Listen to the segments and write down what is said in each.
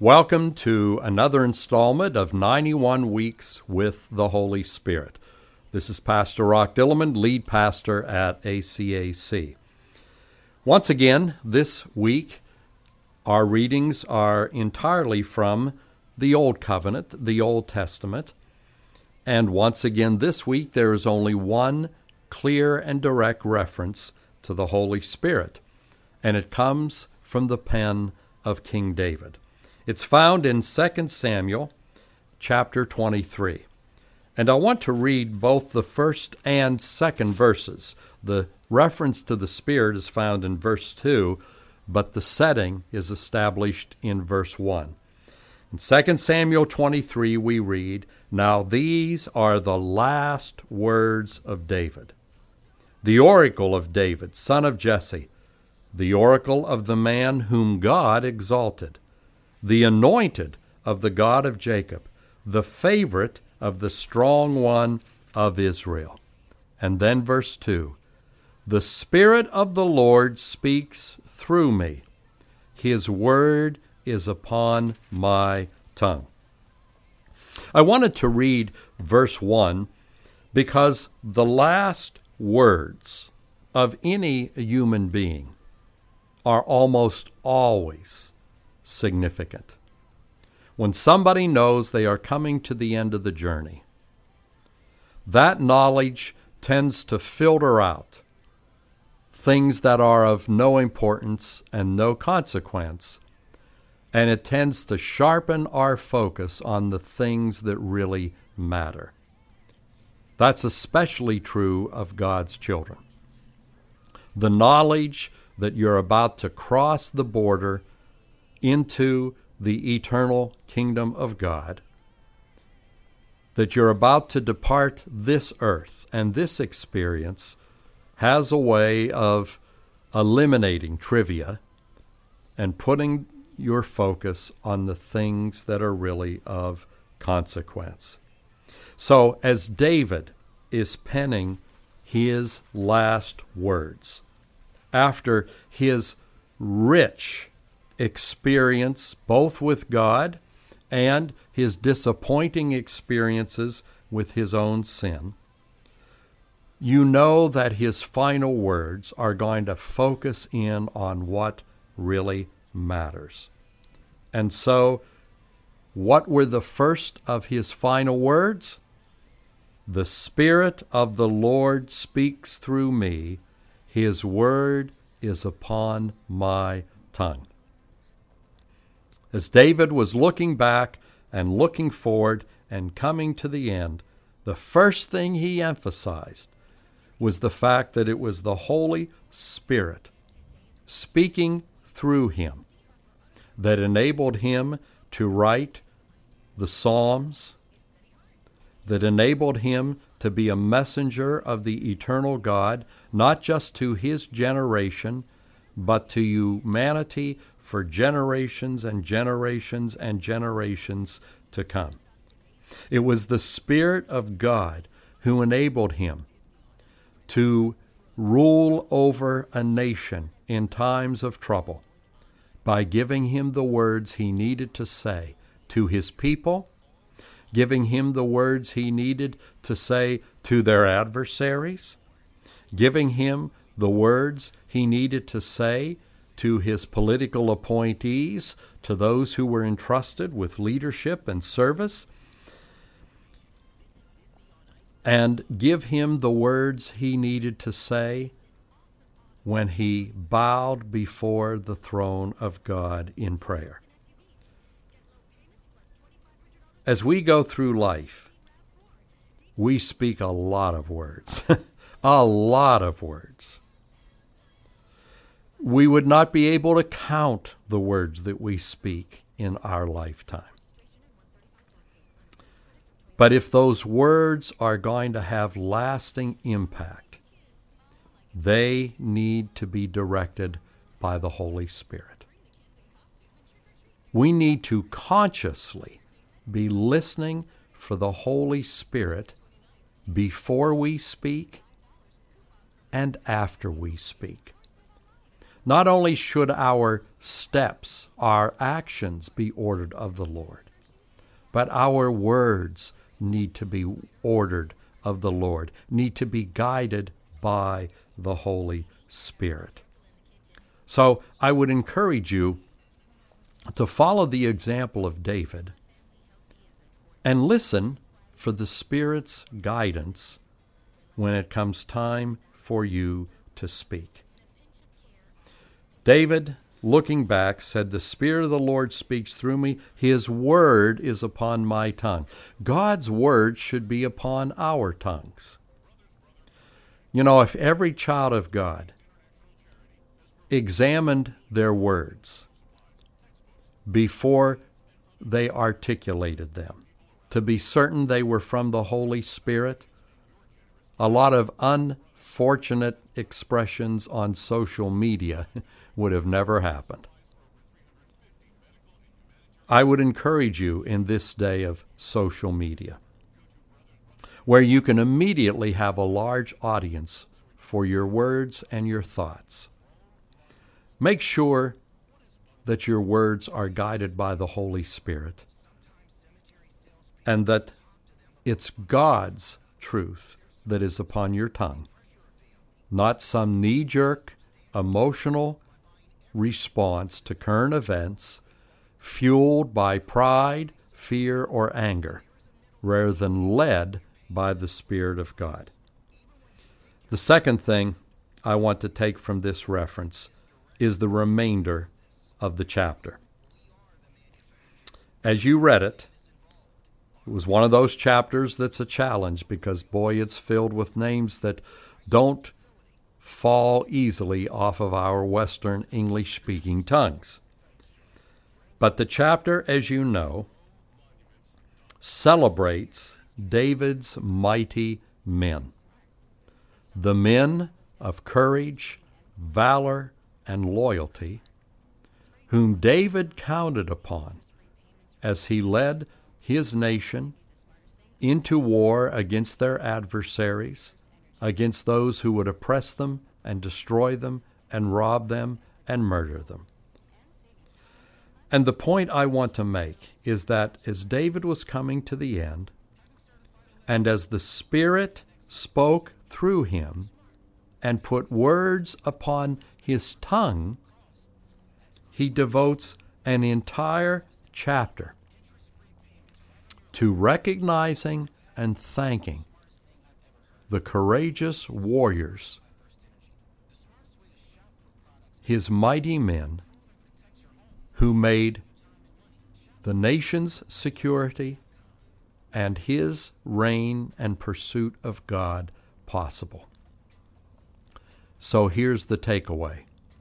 Welcome to another installment of 91 Weeks with the Holy Spirit. This is Pastor Rock Dillerman, lead pastor at ACAC. Once again, this week, our readings are entirely from the Old Covenant, the Old Testament. And once again, this week, there is only one clear and direct reference to the Holy Spirit, and it comes from the pen of King David. It's found in 2 Samuel chapter 23. And I want to read both the first and second verses. The reference to the Spirit is found in verse 2, but the setting is established in verse 1. In 2 Samuel 23, we read, "Now these are the last words of David, the oracle of David, son of Jesse, the oracle of the man whom God exalted, the anointed of the God of Jacob, the favorite of the strong one of Israel." And then verse 2, "The Spirit of the Lord speaks through me. His word is upon my tongue." I wanted to read verse 1 because the last words of any human being are almost always significant. When somebody knows they are coming to the end of the journey, that knowledge tends to filter out things that are of no importance and no consequence, and it tends to sharpen our focus on the things that really matter. That's especially true of God's children. The knowledge that you're about to cross the border into the eternal kingdom of God, that you're about to depart this earth and this experience, has a way of eliminating trivia and putting your focus on the things that are really of consequence. So as David is penning his last words, after his rich experience both with God and his disappointing experiences with his own sin, you know that his final words are going to focus in on what really matters. And so, what were the first of his final words? "The Spirit of the Lord speaks through me. His word is upon my tongue." As David was looking back and looking forward and coming to the end, the first thing he emphasized was the fact that it was the Holy Spirit speaking through him that enabled him to write the Psalms, that enabled him to be a messenger of the eternal God, not just to his generation, but to humanity for generations and generations and generations to come. It was the Spirit of God who enabled him to rule over a nation in times of trouble by giving him the words he needed to say to his people, giving him the words he needed to say to their adversaries, giving him the words he needed to say to his political appointees, to those who were entrusted with leadership and service, and give him the words he needed to say when he bowed before the throne of God in prayer. As we go through life, we speak a lot of words, a lot of words. We would not be able to count the words that we speak in our lifetime. But if those words are going to have lasting impact, they need to be directed by the Holy Spirit. We need to consciously be listening for the Holy Spirit before we speak and after we speak. Not only should our steps, our actions be ordered of the Lord, but our words need to be ordered of the Lord, need to be guided by the Holy Spirit. So I would encourage you to follow the example of David and listen for the Spirit's guidance when it comes time for you to speak. David, looking back, said, "The Spirit of the Lord speaks through me. His word is upon my tongue." God's word should be upon our tongues. You know, if every child of God examined their words before they articulated them, to be certain they were from the Holy Spirit, a lot of unfortunate expressions on social media would have never happened. I would encourage you in this day of social media, where you can immediately have a large audience for your words and your thoughts. Make sure that your words are guided by the Holy Spirit and that it's God's truth that is upon your tongue, not some knee-jerk, emotional response to current events fueled by pride, fear, or anger, rather than led by the Spirit of God. The second thing I want to take from this reference is the remainder of the chapter. As you read it, it was one of those chapters that's a challenge because, boy, it's filled with names that don't fall easily off of our Western English-speaking tongues. But the chapter, as you know, celebrates David's mighty men, the men of courage, valor, and loyalty, whom David counted upon as he led his nation into war against their adversaries, against those who would oppress them and destroy them and rob them and murder them. And the point I want to make is that as David was coming to the end, and as the Spirit spoke through him and put words upon his tongue, he devotes an entire chapter to recognizing and thanking the courageous warriors, his mighty men, who made the nation's security and his reign and pursuit of God possible. So here's the takeaway.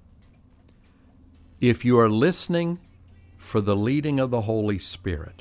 If you are listening for the leading of the Holy Spirit,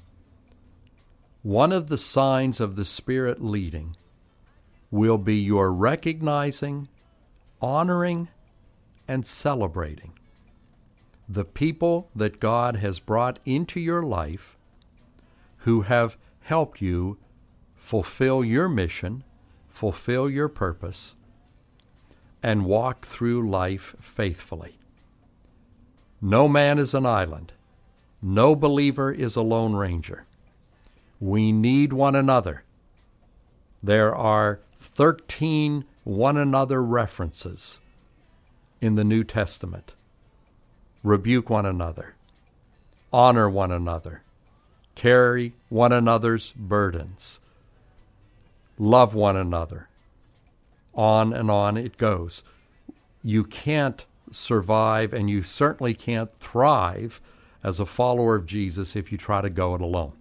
one of the signs of the Spirit leading will be your recognizing, honoring, and celebrating the people that God has brought into your life who have helped you fulfill your mission, fulfill your purpose, and walk through life faithfully. No man is an island. No believer is a lone ranger. We need one another. There are 13 one another references in the New Testament. Rebuke one another. Honor one another. Carry one another's burdens. Love one another. On and on it goes. You can't survive, and you certainly can't thrive as a follower of Jesus if you try to go it alone.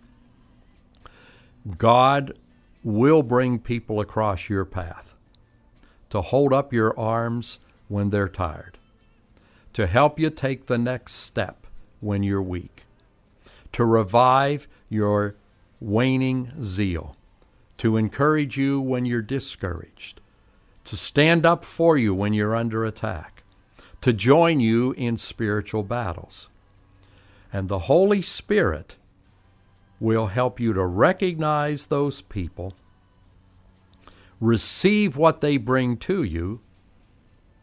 God will bring people across your path to hold up your arms when they're tired, to help you take the next step when you're weak, to revive your waning zeal, to encourage you when you're discouraged, to stand up for you when you're under attack, to join you in spiritual battles. And the Holy Spirit will help you to recognize those people, receive what they bring to you,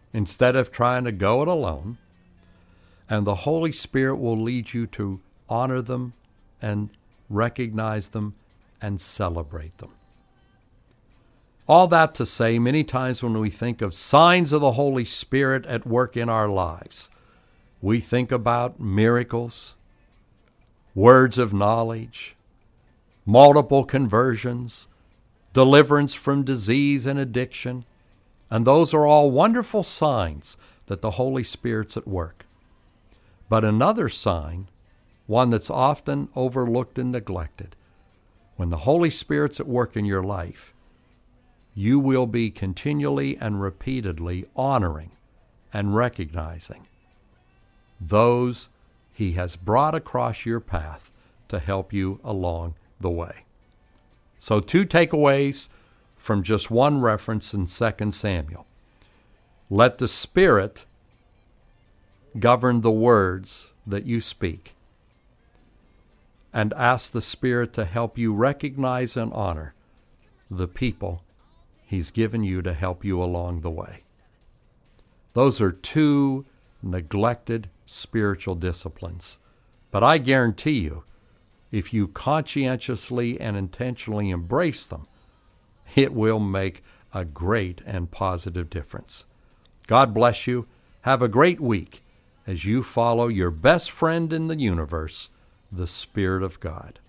instead of trying to go it alone. And the Holy Spirit will lead you to honor them and recognize them and celebrate them. All that to say, many times when we think of signs of the Holy Spirit at work in our lives, we think about miracles, words of knowledge, multiple conversions, deliverance from disease and addiction, and those are all wonderful signs that the Holy Spirit's at work. But another sign, one that's often overlooked and neglected, when the Holy Spirit's at work in your life, you will be continually and repeatedly honoring and recognizing those He has brought across your path to help you along the way. So 2 takeaways from just one reference in 2 Samuel. Let the Spirit govern the words that you speak, and ask the Spirit to help you recognize and honor the people He's given you to help you along the way. Those are 2 neglected spiritual disciplines. But I guarantee you, if you conscientiously and intentionally embrace them, it will make a great and positive difference. God bless you. Have a great week as you follow your best friend in the universe, the Spirit of God.